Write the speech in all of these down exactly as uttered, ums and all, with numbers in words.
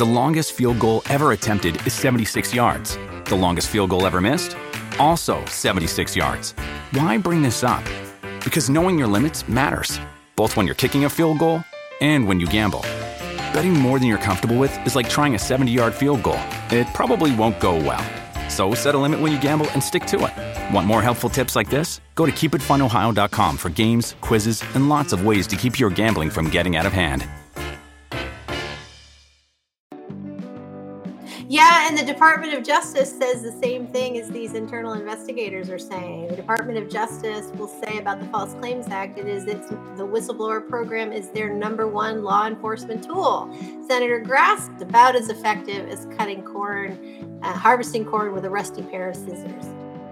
The longest field goal ever attempted is seventy-six yards. The longest field goal ever missed? Also seventy-six yards. Why bring this up? Because knowing your limits matters, both when you're kicking a field goal and when you gamble. Betting more than you're comfortable with is like trying a seventy-yard field goal. It probably won't go well. So set a limit when you gamble and stick to it. Want more helpful tips like this? Go to keep it fun ohio dot com for games, quizzes, and lots of ways to keep your gambling from getting out of hand. Yeah, and the Department of Justice says the same thing as these internal investigators are saying. The Department of Justice will say about the False Claims Act, it is it's the whistleblower program is their number one law enforcement tool. Senator Grass is about as effective as cutting corn, uh, harvesting corn with a rusty pair of scissors.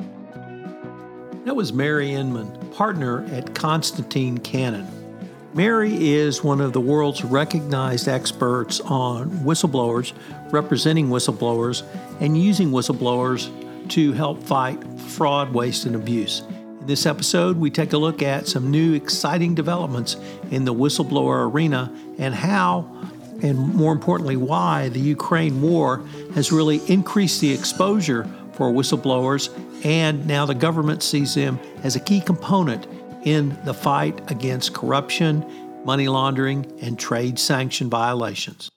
That was Mary Inman, partner at Constantine Cannon. Mary is one of the world's recognized experts on whistleblowers, representing whistleblowers, and using whistleblowers to help fight fraud, waste, and abuse. In this episode, we take a look at some new exciting developments in the whistleblower arena and how, and more importantly, why the Ukraine war has really increased the exposure for whistleblowers, and now the government sees them as a key component in the fight against corruption, money laundering, and trade sanction violations.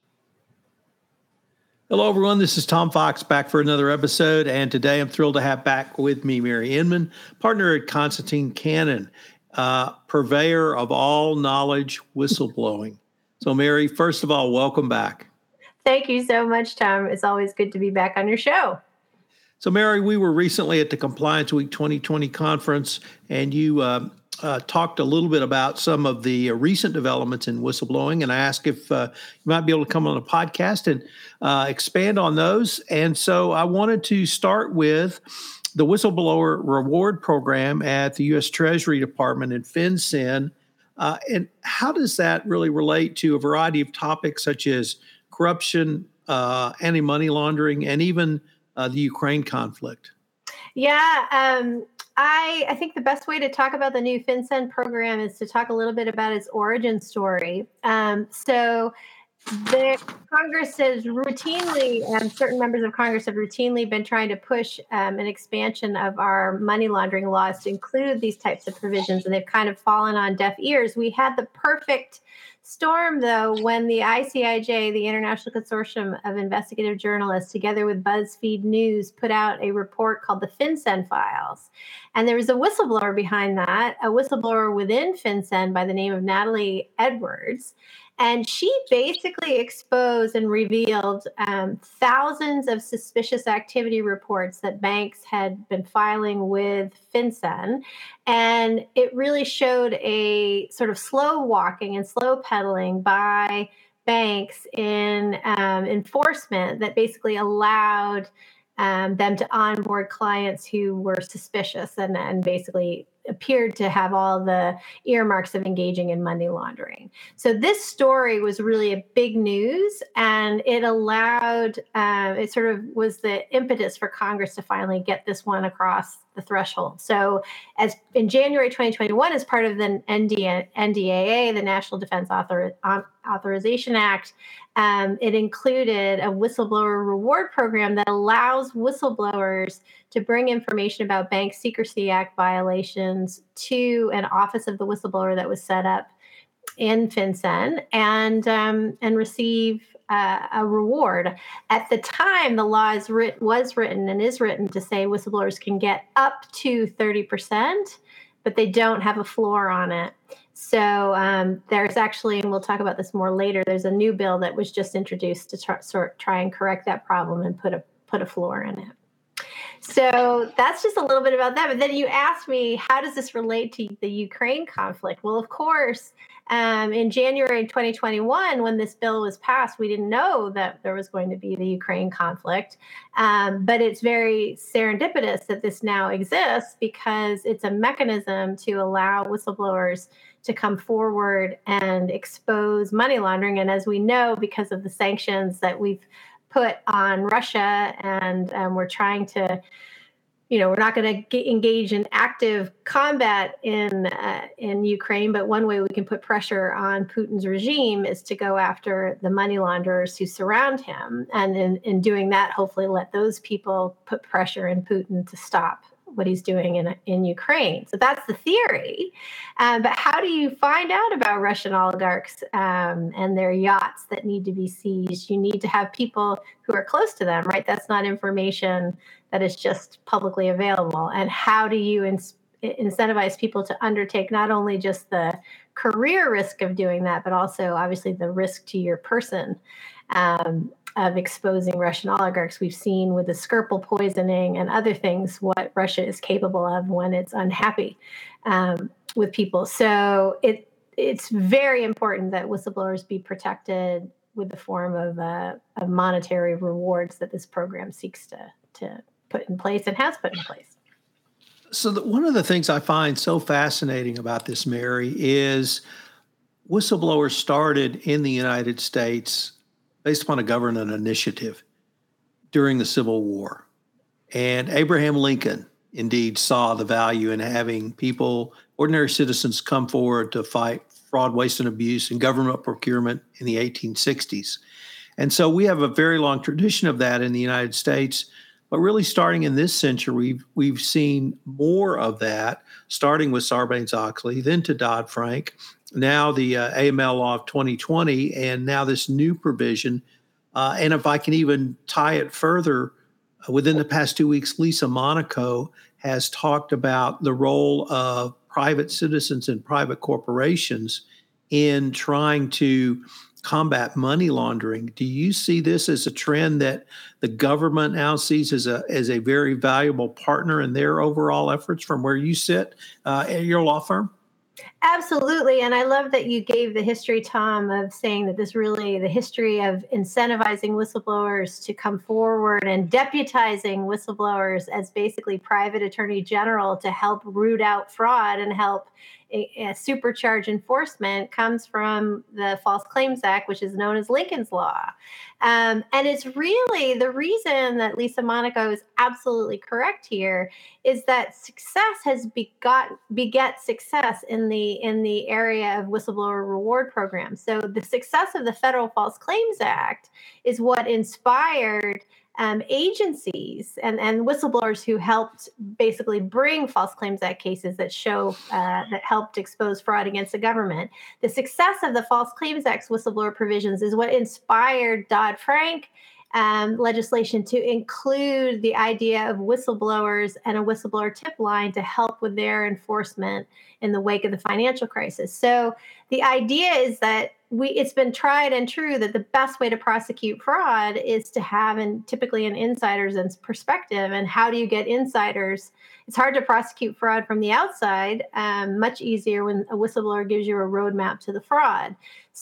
Hello, everyone. This is Tom Fox back for another episode, and today I'm thrilled to have back with me Mary Inman, partner at Constantine Cannon, uh, purveyor of all knowledge whistleblowing. So, Mary, first of all, welcome back. Thank you so much, Tom. It's always good to be back on your show. So, Mary, we were recently at the Compliance Week twenty twenty conference, and you uh, uh, talked a little bit about some of the uh, recent developments in whistleblowing, and I asked if uh, you might be able to come on a podcast and uh, expand on those. And so I wanted to start with the Whistleblower Reward Program at the U S Treasury Department and FinCEN. Uh, and how does that really relate to a variety of topics such as corruption, uh, anti-money laundering, and even Uh, the Ukraine conflict? Yeah, um, I, I think the best way to talk about the new FinCEN program is to talk a little bit about its origin story. Um, so the Congress has routinely, and certain members of Congress have routinely been trying to push um, an expansion of our money laundering laws to include these types of provisions, and they've kind of fallen on deaf ears. We had the perfect storm, though, when the I C I J, the International Consortium of Investigative Journalists, together with BuzzFeed News, put out a report called the FinCEN Files. And there was a whistleblower behind that, a whistleblower within FinCEN by the name of Natalie Edwards. And she basically exposed and revealed um, thousands of suspicious activity reports that banks had been filing with FinCEN. And it really showed a sort of slow walking and slow pedaling by banks in um, enforcement that basically allowed um, them to onboard clients who were suspicious and, and basically appeared to have all the earmarks of engaging in money laundering. So this story was really a big news, and it allowed, uh, it sort of was the impetus for Congress to finally get this one across the threshold. So as in January twenty twenty-one, as part of the N D A A, the National Defense Author- Authorization Act, um, it included a whistleblower reward program that allows whistleblowers to bring information about Bank Secrecy Act violations to an office of the whistleblower that was set up in FinCEN and um, and receive uh, a reward. At the time, the law is writ- was written and is written to say whistleblowers can get up to thirty percent, but they don't have a floor on it. So um, there's actually, and we'll talk about this more later, there's a new bill that was just introduced to try, sort, try and correct that problem and put a put a floor in it. So that's just a little bit about that. But then you asked me, how does this relate to the Ukraine conflict? Well, of course, um, in January twenty twenty-one, when this bill was passed, we didn't know that there was going to be the Ukraine conflict. Um, but it's very serendipitous that this now exists because it's a mechanism to allow whistleblowers to come forward and expose money laundering. And as we know, because of the sanctions that we've put on Russia, and um, we're trying to, you know, we're not going to engage in active combat in uh, in Ukraine, but one way we can put pressure on Putin's regime is to go after the money launderers who surround him, and in, in doing that, hopefully let those people put pressure on Putin to stop what he's doing in in Ukraine. So that's the theory. Um, but how do you find out about Russian oligarchs um, and their yachts that need to be seized? You need to have people who are close to them, right? That's not information that is just publicly available. And how do you ins- incentivize people to undertake not only just the career risk of doing that, but also obviously the risk to your person um, of exposing Russian oligarchs? We've seen with the Skripal poisoning and other things what Russia is capable of when it's unhappy um, with people. So it it's very important that whistleblowers be protected with the form of, uh, of monetary rewards that this program seeks to to put in place and has put in place. So the, one of the things I find so fascinating about this, Mary, is whistleblowers started in the United States based upon a government initiative during the Civil War. And Abraham Lincoln indeed saw the value in having people, ordinary citizens, come forward to fight fraud, waste, and abuse in government procurement in the eighteen sixties. And so we have a very long tradition of that in the United States. But really, starting in this century, we've, we've seen more of that, starting with Sarbanes-Oxley, then to Dodd-Frank, now the uh, A M L law of twenty twenty, and now this new provision. Uh, and if I can even tie it further, uh, within the past two weeks, Lisa Monaco has talked about the role of private citizens and private corporations in trying to combat money laundering. Do you see this as a trend that the government now sees as a as a very valuable partner in their overall efforts from where you sit uh, at your law firm? Absolutely. And I love that you gave the history, Tom, of saying that this really, the history of incentivizing whistleblowers to come forward and deputizing whistleblowers as basically private attorney general to help root out fraud and help a, a supercharge enforcement comes from the False Claims Act, which is known as Lincoln's Law. Um, and it's really the reason that Lisa Monaco is absolutely correct here is that success has begot beget success in the in the area of whistleblower reward programs. So the success of the Federal False Claims Act is what inspired um, agencies and, and whistleblowers who helped basically bring False Claims Act cases that show uh, that helped expose fraud against the government. The success of the False Claims Act's whistleblower provisions is what inspired Dodd-Frank Um, legislation to include the idea of whistleblowers and a whistleblower tip line to help with their enforcement in the wake of the financial crisis. So the idea is that we it's been tried and true that the best way to prosecute fraud is to have an, typically an insider's perspective. And how do you get insiders? It's hard to prosecute fraud from the outside, um, much easier when a whistleblower gives you a roadmap to the fraud.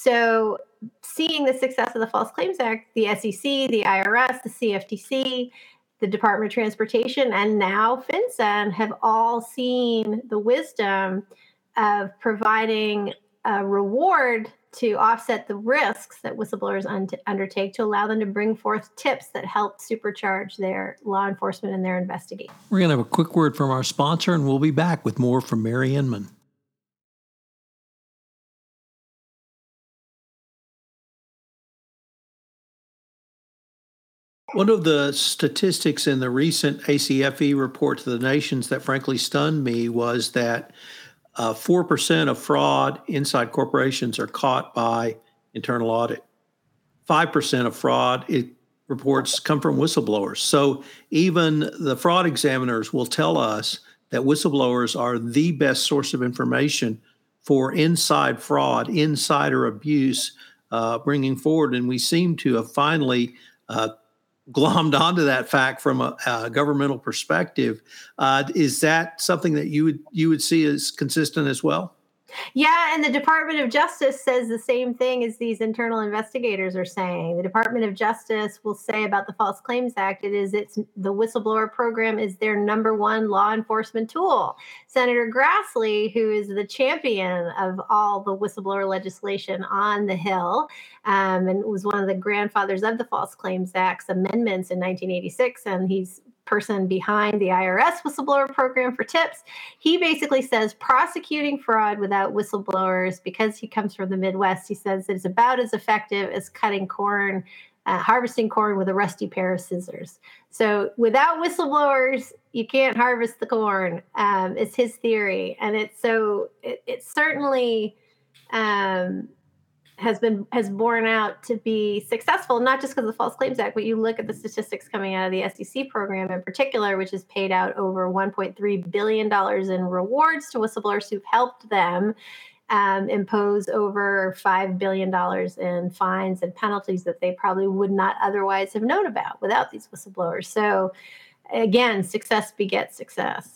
So seeing the success of the False Claims Act, the S E C, the I R S, the C F T C, the Department of Transportation, and now FinCEN have all seen the wisdom of providing a reward to offset the risks that whistleblowers un- undertake to allow them to bring forth tips that help supercharge their law enforcement and their investigation. We're going to have a quick word from our sponsor, and we'll be back with more from Mary Inman. One of the statistics in the recent A C F E report to the nations that frankly stunned me was that uh, four percent of fraud inside corporations are caught by internal audit. five percent of fraud it, reports come from whistleblowers. So even the fraud examiners will tell us that whistleblowers are the best source of information for inside fraud, insider abuse, uh, bringing forward. And we seem to have finally uh, glommed onto that fact from a, a governmental perspective. Uh, is that something that you would you would see as consistent as well? Yeah, and the Department of Justice says the same thing as these internal investigators are saying. The Department of Justice will say about the False Claims Act, it is it's the whistleblower program is their number one law enforcement tool. Senator Grassley, who is the champion of all the whistleblower legislation on the Hill, um, and was one of the grandfathers of the False Claims Act's amendments in nineteen eighty-six, and he's person behind the I R S whistleblower program for tips. He basically says prosecuting fraud without whistleblowers, because he comes from the Midwest, he says it's about as effective as cutting corn, uh, harvesting corn with a rusty pair of scissors. So without whistleblowers, you can't harvest the corn. Um, it's his theory. And it's so it, it certainly um, has been has borne out to be successful, not just because of the False Claims Act, but you look at the statistics coming out of the S E C program in particular, which has paid out over one point three billion dollars in rewards to whistleblowers who've helped them um, impose over five billion dollars in fines and penalties that they probably would not otherwise have known about without these whistleblowers. So again, success begets success.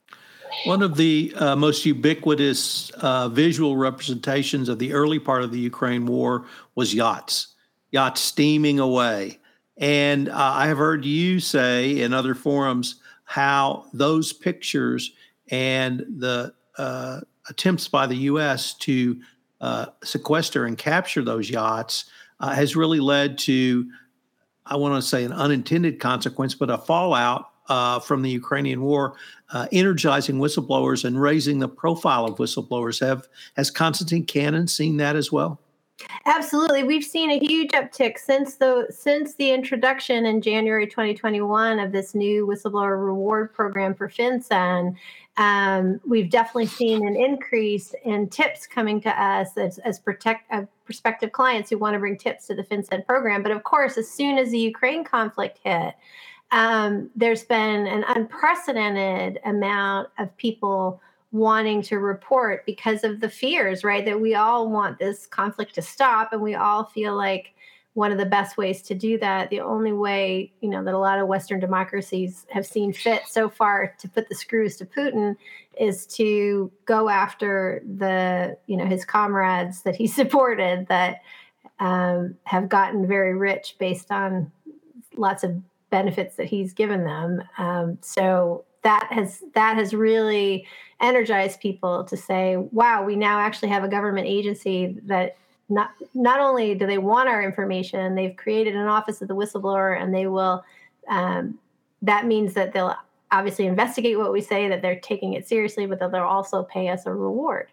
One of the uh, most ubiquitous uh, visual representations of the early part of the Ukraine war was yachts, yachts steaming away. And uh, I have heard you say in other forums how those pictures and the uh, attempts by the U S to uh, sequester and capture those yachts uh, has really led to, I want to say, an unintended consequence, but a fallout Uh, from the Ukrainian war, uh, energizing whistleblowers and raising the profile of whistleblowers. Have has Konstantin Cannon seen that as well? Absolutely. We've seen a huge uptick since the since the introduction in January twenty twenty-one of this new whistleblower reward program for FinCEN. Um, we've definitely seen an increase in tips coming to us as, as protect, uh, prospective clients who want to bring tips to the FinCEN program. But of course, as soon as the Ukraine conflict hit, Um, there's been an unprecedented amount of people wanting to report because of the fears, right? That we all want this conflict to stop, and we all feel like one of the best ways to do that, the only way, you know, that a lot of Western democracies have seen fit so far to put the screws to Putin is to go after the, you know, his comrades that he supported that um, have gotten very rich based on lots of benefits that he's given them. Um, so that has that has really energized people to say, wow, we now actually have a government agency that not not only do they want our information, they've created an office of the whistleblower, and they will, um, that means that they'll obviously investigate what we say, that they're taking it seriously, but that they'll also pay us a reward.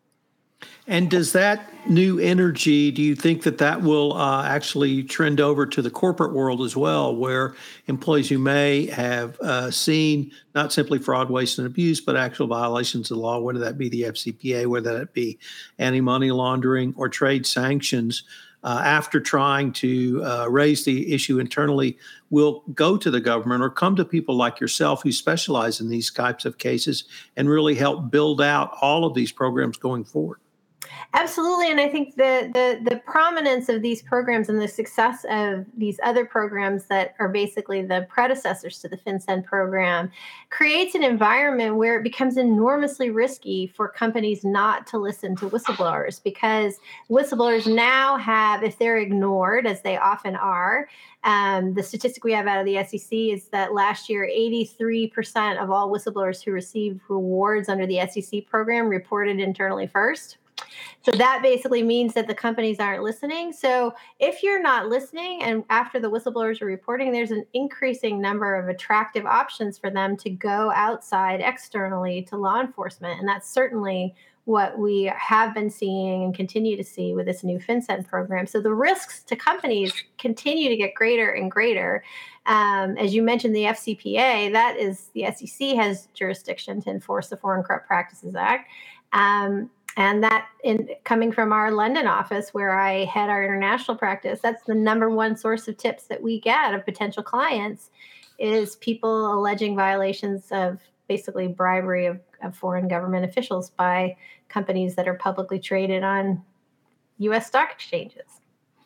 And does that new energy, do you think that that will uh, actually trend over to the corporate world as well, where employees who may have uh, seen not simply fraud, waste, and abuse, but actual violations of the law, whether that be the F C P A, whether that be anti-money laundering or trade sanctions, uh, after trying to uh, raise the issue internally, will go to the government or come to people like yourself who specialize in these types of cases and really help build out all of these programs going forward? Absolutely. And I think the, the the prominence of these programs and the success of these other programs that are basically the predecessors to the FinCEN program creates an environment where it becomes enormously risky for companies not to listen to whistleblowers, because whistleblowers now have, if they're ignored, as they often are, um, the statistic we have out of the S E C is that last year, eighty-three percent of all whistleblowers who received rewards under the S E C program reported internally first. So that basically means that the companies aren't listening. So if you're not listening, and after the whistleblowers are reporting, there's an increasing number of attractive options for them to go outside externally to law enforcement. And that's certainly what we have been seeing and continue to see with this new FinCEN program. So the risks to companies continue to get greater and greater. Um, as you mentioned, the F C P A, that is, the S E C has jurisdiction to enforce the Foreign Corrupt Practices Act. Um, And that, in coming from our London office where I head our international practice, that's the number one source of tips that we get of potential clients, is people alleging violations of basically bribery of, of foreign government officials by companies that are publicly traded on U S stock exchanges.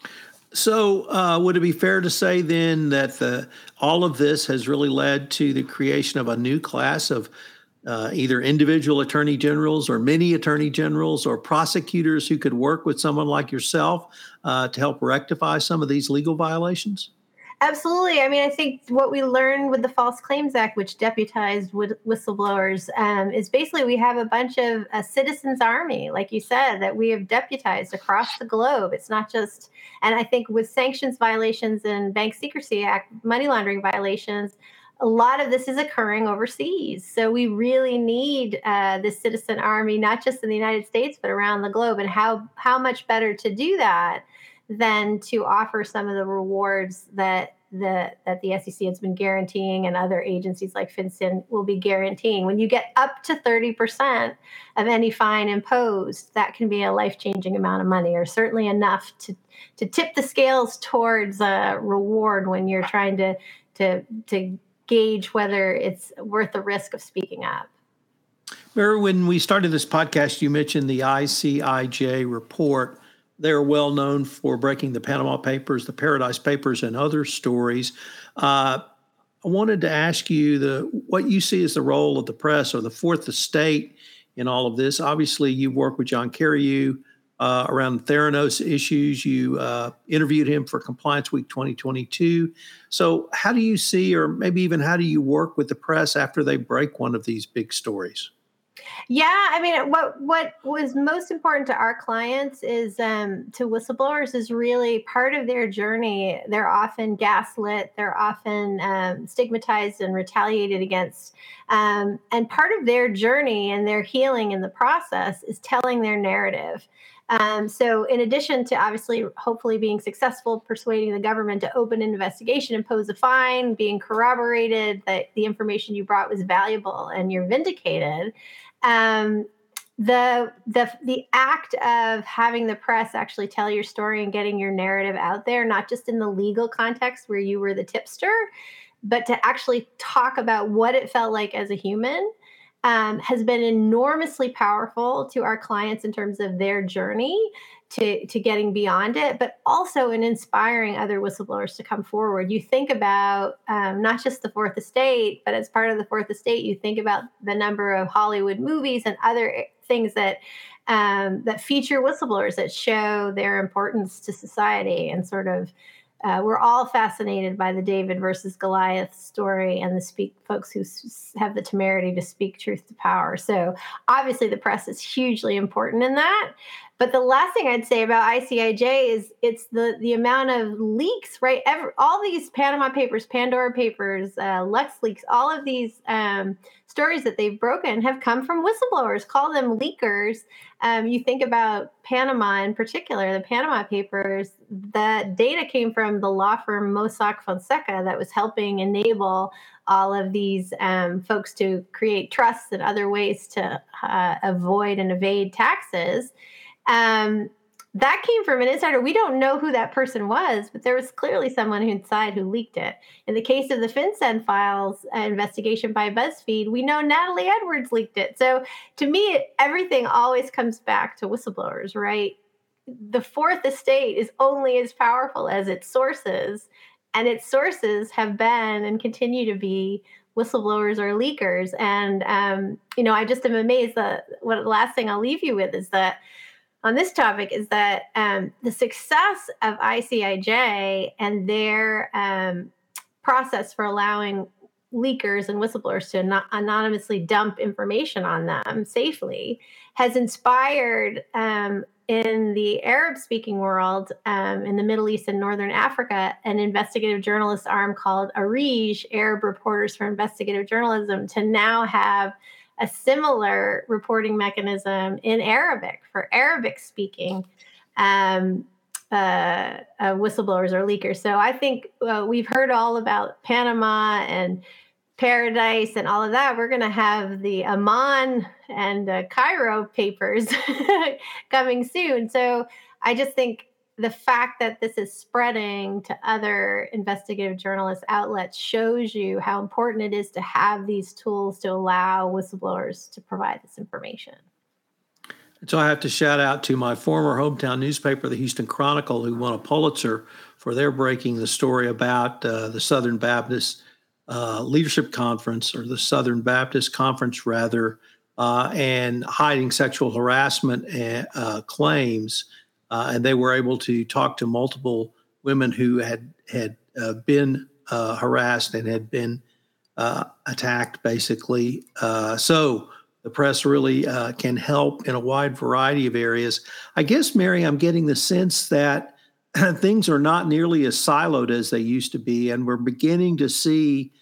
So uh, would it be fair to say then that the, all of this has really led to the creation of a new class of Uh, either individual attorney generals or many attorney generals or prosecutors who could work with someone like yourself uh, to help rectify some of these legal violations? Absolutely. I mean, I think what we learned with the False Claims Act, which deputized whistleblowers, um, is basically we have a bunch of a citizens army, like you said, that we have deputized across the globe. It's not just, and I think with sanctions violations and Bank Secrecy Act, money laundering violations, a lot of this is occurring overseas. So we really need uh, this citizen army, not just in the United States, but around the globe. And how, how much better to do that than to offer some of the rewards that the, that the S E C has been guaranteeing and other agencies like FinCEN will be guaranteeing. When you get up to thirty percent of any fine imposed, that can be a life-changing amount of money, or certainly enough to, to tip the scales towards a reward when you're trying to, to, to gauge whether it's worth the risk of speaking up. Mary, when we started this podcast, you mentioned the I C I J report. They're well known for breaking the Panama Papers, the Paradise Papers, and other stories. Uh, I wanted to ask you the what you see as the role of the press or the fourth estate in all of this. Obviously, you've worked with John Carreyrou uh, around Theranos issues. You uh, interviewed him for Compliance Week twenty twenty-two. So how do you see, or maybe even how do you work with the press after they break one of these big stories? Yeah, I mean, what what was most important to our clients is um, to whistleblowers is really part of their journey. They're often gaslit, they're often um, stigmatized and retaliated against. Um, and part of their journey and their healing in the process is telling their narrative. Um, so in addition to obviously, hopefully being successful, persuading the government to open an investigation, impose a fine, being corroborated that the information you brought was valuable and you're vindicated, um, the, the, the act of having the press actually tell your story and getting your narrative out there, not just in the legal context where you were the tipster, but to actually talk about what it felt like as a human, Um, has been enormously powerful to our clients in terms of their journey to, to getting beyond it, but also in inspiring other whistleblowers to come forward. You think about um, not just the Fourth Estate, but as part of the Fourth Estate, you think about the number of Hollywood movies and other things that um, that feature whistleblowers that show their importance to society and sort of Uh, we're all fascinated by the David versus Goliath story and the speak folks who s- have the temerity to speak truth to power. So obviously the press is hugely important in that. But the last thing I'd say about I C I J is it's the the amount of leaks, right? Every, all these Panama Papers, Pandora Papers, uh, LuxLeaks, all of these um, stories that they've broken have come from whistleblowers. Call them leakers. Um, you think about Panama in particular, the Panama Papers, the data came from the law firm Mossack Fonseca that was helping enable all of these um, folks to create trusts and other ways to uh, avoid and evade taxes. Um, that came from an insider. We don't know who that person was, but there was clearly someone inside who leaked it. In the case of the FinCEN files uh, investigation by BuzzFeed, we know Natalie Edwards leaked it. So to me, everything always comes back to whistleblowers, right? The Fourth Estate is only as powerful as its sources, and its sources have been and continue to be whistleblowers or leakers. And, um, you know, I just am amazed that what the last thing I'll leave you with is that on this topic is that um, the success of I C I J and their um, process for allowing leakers and whistleblowers to not anonymously dump information on them safely has inspired um, in the Arab-speaking world, um, in the Middle East and Northern Africa, an investigative journalist arm called ARIJ, Arab Reporters for Investigative Journalism, to now have a similar reporting mechanism in Arabic for Arabic-speaking um, uh, uh, whistleblowers or leakers. So I think uh, we've heard all about Panama and Paradise and all of that. We're going to have the Amman and uh, Cairo papers coming soon. So I just think the fact that this is spreading to other investigative journalist outlets shows you how important it is to have these tools to allow whistleblowers to provide this information. So I have to shout out to my former hometown newspaper, the Houston Chronicle, who won a Pulitzer for their breaking the story about uh, the Southern Baptist uh, Leadership Conference, or the Southern Baptist Conference, rather, uh, and hiding sexual harassment and, uh, claims. Uh, and they were able to talk to multiple women who had had uh, been uh, harassed and had been uh, attacked, basically. Uh, so the press really uh, can help in a wide variety of areas. I guess, Mary, I'm getting the sense that things are not nearly as siloed as they used to be, and we're beginning to see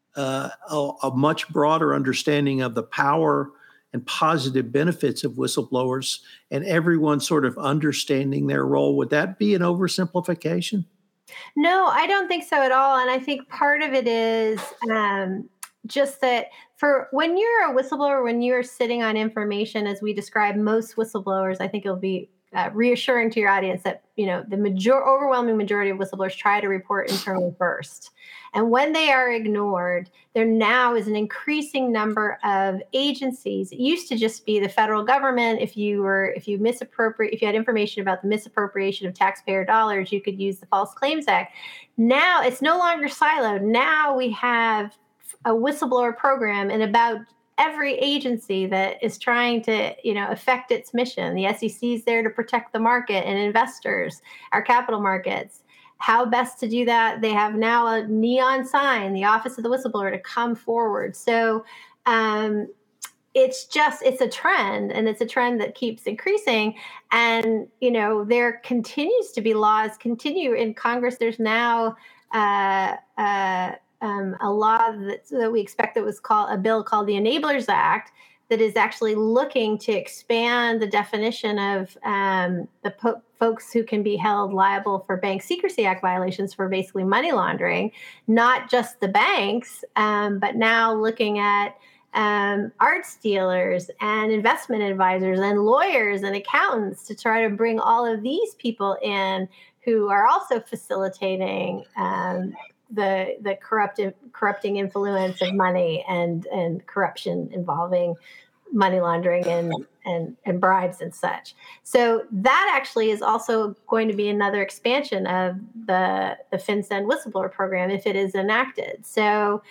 uh, a, a much broader understanding of the power and positive benefits of whistleblowers and everyone sort of understanding their role. Would that be an oversimplification? No, I don't think so at all. And I think part of it is um, just that for when you're a whistleblower, when you're sitting on information, as we describe most whistleblowers, I think it'll be uh, reassuring to your audience that you know the major overwhelming majority of whistleblowers try to report internally first. And when they are ignored, there now is an increasing number of agencies. It used to just be the federal government. If you were, if you misappropriate, if you had information about the misappropriation of taxpayer dollars, you could use the False Claims Act. Now it's no longer siloed. Now we have a whistleblower program in about every agency that is trying to, you know, affect its mission. The S E C is there to protect the market and investors, our capital markets. How best to do that? They have now a neon sign, the Office of the Whistleblower, to come forward. So um, it's just, it's a trend, and it's a trend that keeps increasing. And, you know, there continues to be laws continue in Congress. There's now uh, uh, um, a law that, that we expect that was called a bill called the Enablers Act that is actually looking to expand the definition of um, the po- folks who can be held liable for Bank Secrecy Act violations for basically money laundering, not just the banks, um, but now looking at um, arts dealers and investment advisors and lawyers and accountants to try to bring all of these people in who are also facilitating um, the the corruptive corrupting influence of money and and corruption involving money laundering and and and bribes and such. So that actually is also going to be another expansion of the the FinCEN whistleblower program if it is enacted. So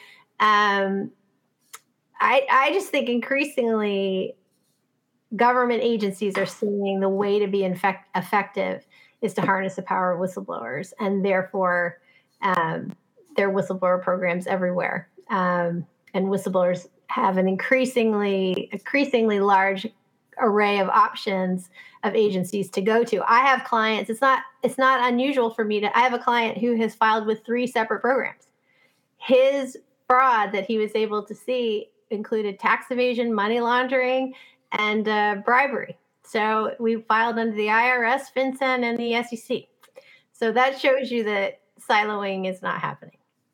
um, I I just think increasingly government agencies are seeing the way to be infect, effective is to harness the power of whistleblowers, and therefore um, there are whistleblower programs everywhere. Um, and whistleblowers have an increasingly, increasingly large array of options of agencies to go to. I have clients. It's not, it's not unusual for me to. I have a client who has filed with three separate programs. His fraud that he was able to see included tax evasion, money laundering, and uh, bribery. So we filed under the I R S, FinCEN, and the S E C. So that shows you that siloing is not happening.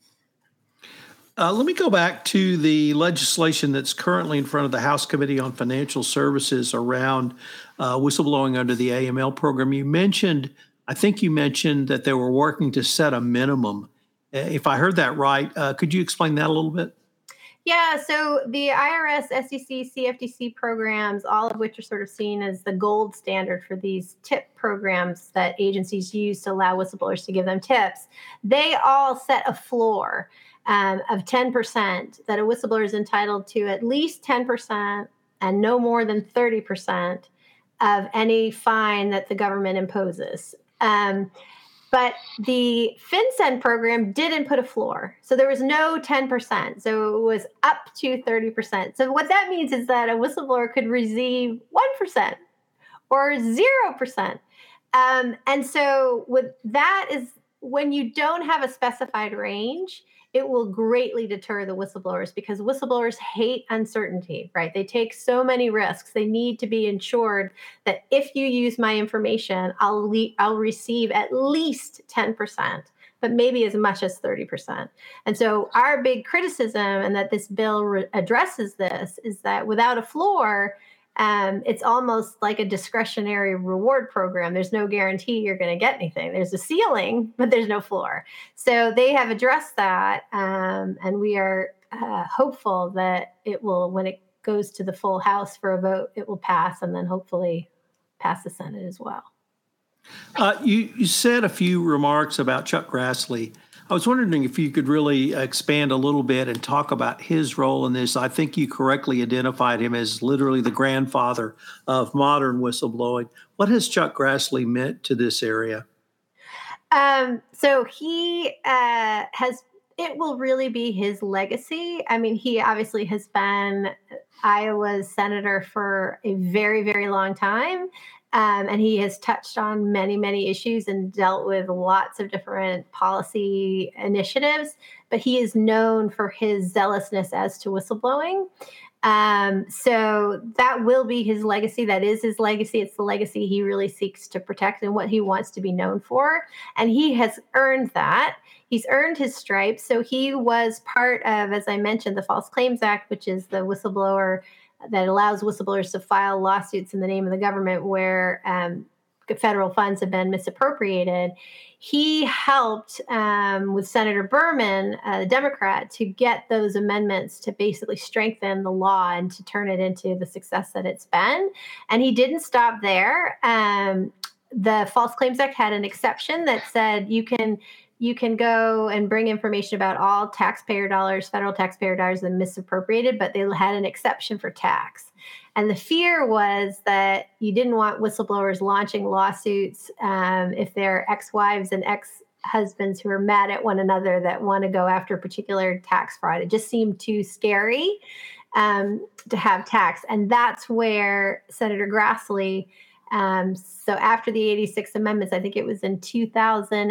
Uh, let me go back to the legislation that's currently in front of the House Committee on Financial Services around uh, whistleblowing under the A M L program. You mentioned, I think you mentioned that they were working to set a minimum. If I heard that right, uh, could you explain that a little bit? Yeah, so the I R S, S E C, C F T C programs, all of which are sort of seen as the gold standard for these tip programs that agencies use to allow whistleblowers to give them tips, they all set a floor um, of ten percent that a whistleblower is entitled to at least ten percent and no more than thirty percent of any fine that the government imposes. Um, But the FinCEN program didn't put a floor. So there was no ten percent. So it was up to thirty percent. So what that means is that a whistleblower could receive one percent or zero percent. Um, and so with that is when you don't have a specified range, it will greatly deter the whistleblowers because whistleblowers hate uncertainty, right? They take so many risks. They need to be ensured that if you use my information, I'll le- I'll receive at least ten percent, but maybe as much as thirty percent. And so our big criticism, and that this bill re- addresses this, is that without a floor, um, it's almost like a discretionary reward program. There's no guarantee you're going to get anything. There's a ceiling, but there's no floor. So they have addressed that, um, and we are uh, hopeful that it will, when it goes to the full House for a vote, it will pass, and then hopefully pass the Senate as well. Uh, you, you said a few remarks about Chuck Grassley. I was wondering if you could really expand a little bit and talk about his role in this. I think you correctly identified him as literally the grandfather of modern whistleblowing. What has Chuck Grassley meant to this area? Um, so he uh, has, it will really be his legacy. I mean, he obviously has been Iowa's senator for a very, very long time. Um, and he has touched on many, many issues and dealt with lots of different policy initiatives. But he is known for his zealousness as to whistleblowing. Um, so that will be his legacy. That is his legacy. It's the legacy he really seeks to protect and what he wants to be known for. And he has earned that. He's earned his stripes. So he was part of, as I mentioned, the False Claims Act, which is the whistleblower that allows whistleblowers to file lawsuits in the name of the government where um, federal funds have been misappropriated. He helped um, with Senator Berman, a Democrat, to get those amendments to basically strengthen the law and to turn it into the success that it's been. And he didn't stop there. Um, the False Claims Act had an exception that said you can you can go and bring information about all taxpayer dollars, federal taxpayer dollars that are misappropriated, but they had an exception for tax. And the fear was that you didn't want whistleblowers launching lawsuits um, if they're ex-wives and ex-husbands who are mad at one another that want to go after particular tax fraud. It just seemed too scary um, to have tax. And that's where Senator Grassley, um, so after the eighty-six amendments, I think it was in two thousand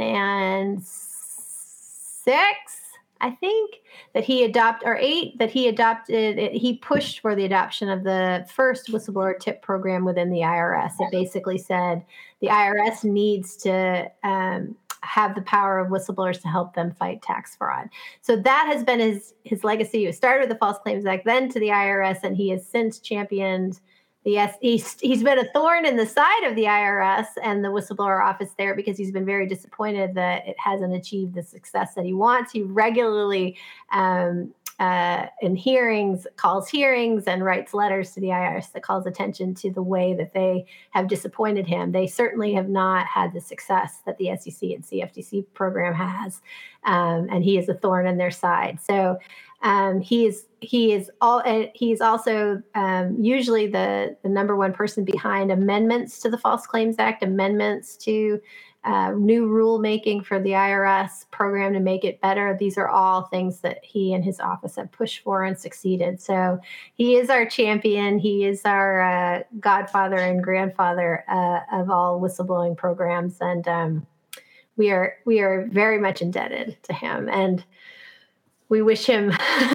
six, I think, that he adopted, or eight, that he adopted, he pushed for the adoption of the first whistleblower tip program within the I R S. It basically said the I R S needs to um, have the power of whistleblowers to help them fight tax fraud. So that has been his, his legacy. He started with the False Claims Act, then to the I R S, and he has since championed the S. He's, he's been a thorn in the side of the I R S and the whistleblower office there because he's been very disappointed that it hasn't achieved the success that he wants. He regularly, um, uh, in hearings, calls hearings and writes letters to the I R S that calls attention to the way that they have disappointed him. They certainly have not had the success that the S E C and C F T C program has, um, and he is a thorn in their side. So um, he is he is all uh, he's also um, usually the the number one person behind amendments to the False Claims Act, amendments to Uh, new rulemaking for the I R S program to make it better. These are all things that he and his office have pushed for and succeeded. So he is our champion. He is our uh, godfather and grandfather uh, of all whistleblowing programs, and um, we are we are very much indebted to him. And we wish him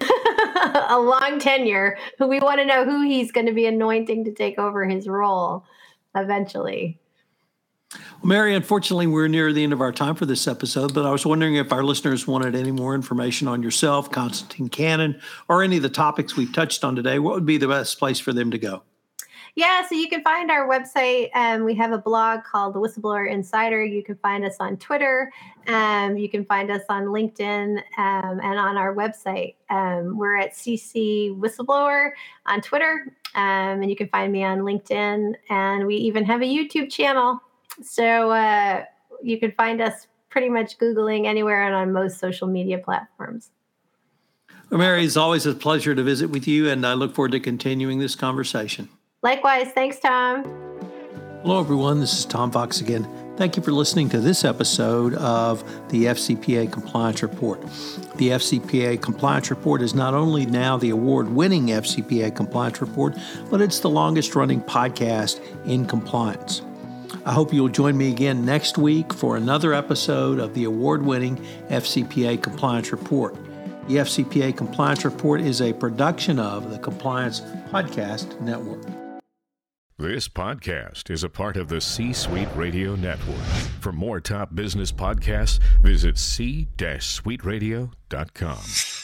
a long tenure. We want to know who he's going to be anointing to take over his role eventually. Well, Mary, unfortunately, we're near the end of our time for this episode, but I was wondering if our listeners wanted any more information on yourself, Constantine Cannon, or any of the topics we've touched on today. What would be the best place for them to go? Yeah, so you can find our website. Um, we have a blog called The Whistleblower Insider. You can find us on Twitter. Um, you can find us on LinkedIn um, and on our website. Um, we're at C C Whistleblower on Twitter, um, and you can find me on LinkedIn. And we even have a YouTube channel. So uh, you can find us pretty much Googling anywhere and on most social media platforms. Well, Mary, it's always a pleasure to visit with you, and I look forward to continuing this conversation. Likewise. Thanks, Tom. Hello, everyone. This is Tom Fox again. Thank you for listening to this episode of the F C P A Compliance Report. The F C P A Compliance Report is not only now the award-winning F C P A Compliance Report, but it's the longest-running podcast in compliance. I hope you'll join me again next week for another episode of the award-winning F C P A Compliance Report. The F C P A Compliance Report is a production of the Compliance Podcast Network. This podcast is a part of the C-Suite Radio Network. For more top business podcasts, visit c suite radio dot com.